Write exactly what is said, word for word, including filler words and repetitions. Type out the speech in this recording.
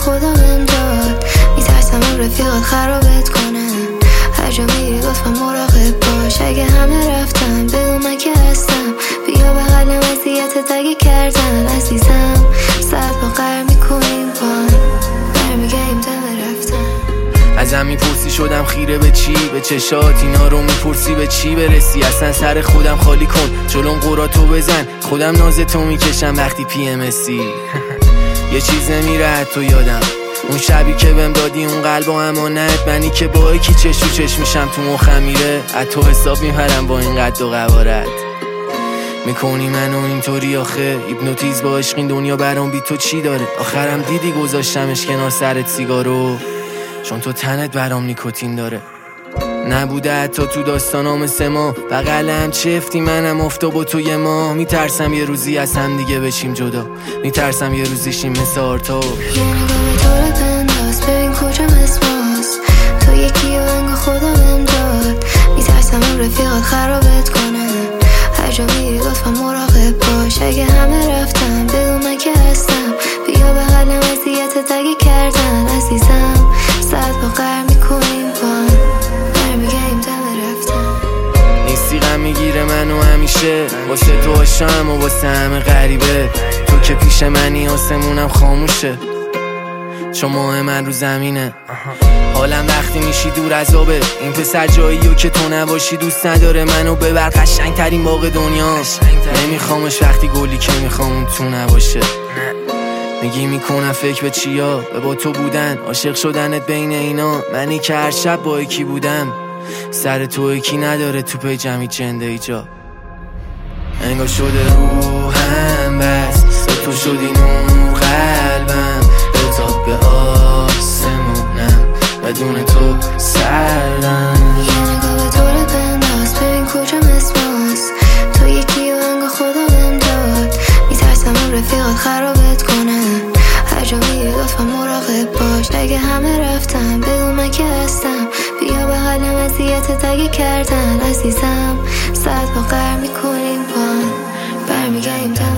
خدا بهم داد. میترسم اون رفیقات خرابت کنه. هر جا میری لطفا مراقب باش. اگه همه رفتن بگو من که هستم. بیا بغلم اذیتت اگه کردن عزیزم. ساعت با قرار میکنیم با هم، برمیگردیم دم رفتن. ازم میپرسی شدم خیره به چی؟ به چشات. اینا رو میپرسی به چی برسی؟ اصلا سر خودم خالی کن، جلوم قراتو بزن. خودم نازتو میکشم وقتی پی ام اسی. یه چیز نمیره حتی یادم، اون شبی که بهم دادی اون قلب و امانت. منی که با یکی چش و چش میشم تو مخم میره. از تو حساب میپرم با این قد و قوارت. میکنی منو اینطوری آخه، هیپنوتیز با عشق این دنیا برام بی تو چی داره؟ آخرم دیدی گذاشتمش کنار سرت سیگارو، چون تو تنت برام نیکوتین داره. نبوده حتی تو داستانا مثل ما، بغلم چفتی منم افتا با تو یه ماه. میترسم یه روزی از هم دیگه بشیم جدا، میترسم یه روزی شیم مثل آرتا. یه نگاه به تو رو بنداز ببین کجا اسماست. تو یکی و انگا خدا بهم داد. میترسم اون رفیقات خرابت کنه. هر جا میری لطفا مراقب باش. اگه همه رفتن بگو من که هستم. بیا بغلم اذیتت اگه کردن عزیزم. ساعت با قرار میکنیم با هم، برمیگردیم دم رفتن. نیستی غم میگیره منو همیشه، واسه تو عاشقم و واسه همه غریبه. تو که پیش منی آسمونم خاموشه، چون ماه من رو زمینه. حالم وقتی میشی دور از آبه. این پسر جاییو که تو نباشی دوست نداره. منو ببر قشنگ ترین باغ دنیا. نمیخوامش وقتی گلی که میخوام اون تو نباشه. میگی میکنم فکر به چیا؟ به با تو بودن، عاشق شدنت بین اینا. منی که هر شب با یکی بودم، سر تو یکی نداره تو پی جمعی جنده ای جا. انگار شده روحم بس، به تو شدی نور قلبم. بتاب به آسمونم بدون تو سردم. یه نگاه به تو رو بنداز ببین کجا اسماست. تو یکی و انگار خدا بهم داد. میترسم اون رفیقات خرابت کنه. هر جا میری لطفا مراقب باش. اگه همه رفتن بگو من که هستم. بیا بغلم اذیتت اگه کردن عزیزم. ساعت با قرار میکنیم با هم، برمیگردیم